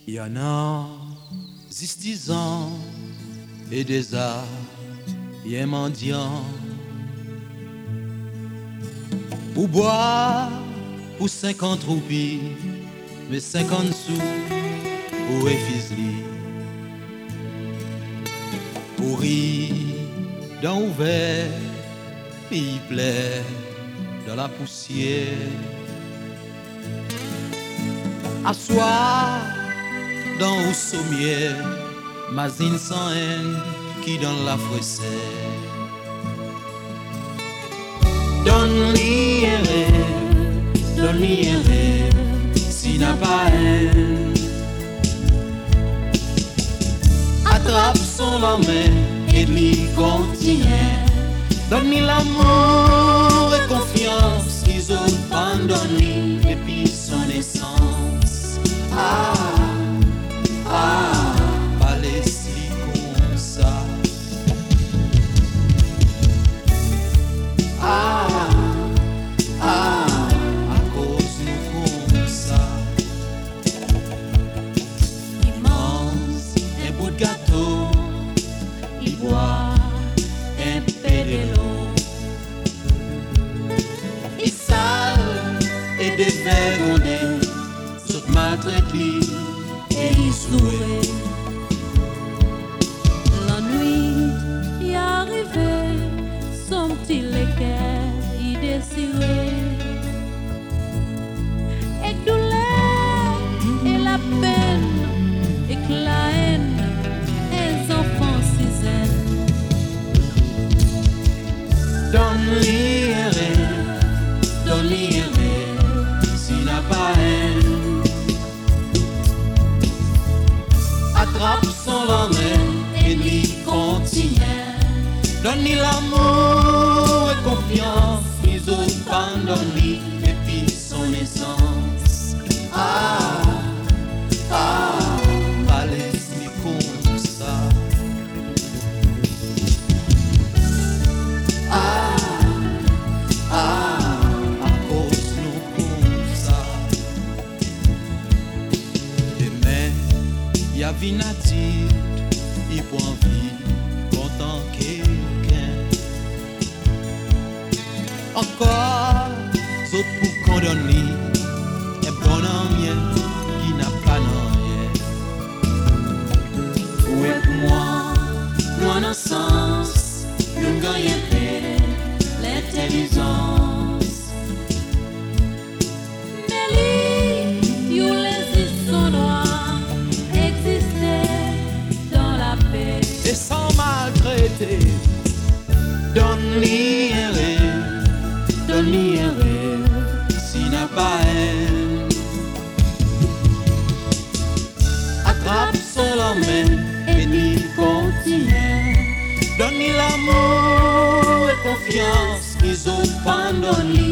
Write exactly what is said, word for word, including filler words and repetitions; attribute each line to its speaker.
Speaker 1: Il y en a dix ans et des arts, il y a mendiant pour boire pour cinquante roupies, mais cinquante sous pour effiser, pour rire dans ouvert, pays plaît dans la poussière, asseoir dans au sommier, mazine sans haine qui dans la froissée. Donne-lui un rêve, donne-lui un rêve, s'il n'a pas haine. Attrape son la main et lui continue. Donne-lui l'amour et confiance qu'ils ont abandonné depuis son essence. Ah, ah, parlez si comme ça. Ah, ah, à cause nous comme ça. Il mange un bout de gâteau, il boit un peu de l'eau. Il sale et dévergondé, saute maltraite lui et il sourit.
Speaker 2: La nuit y arrivait, son petit équerre y désiré. Et douleur et la peine et que la haine, les enfants s'y aiment.
Speaker 1: Donne-lui un rêve, donne-lui un rêve, s'il n'a pas haine. Attrape son lendemain et lui continue. Donne-lui l'amour et confiance, ils ont abandonné depuis son naissance. Ah, ah, allez-y comme ça. Ah, ah, à cause nous comme ça. Demain, y a vie native, il prend vie, content quelqu'un. Encore, sauf pour condamner, un bon homme qui n'a pas rien. Où est moi, nous en sens, nous gagnons l'intelligence.
Speaker 2: Mais lui, you les sont noirs, exister dans la paix.
Speaker 1: Et sans maltraiter, donne-lui un rêve, donne-lui un rêve, s'il n'a pas haine. Attrape son lendemain et lui continue. Donne-lui l'amour et confiance qu'ils ont abandonné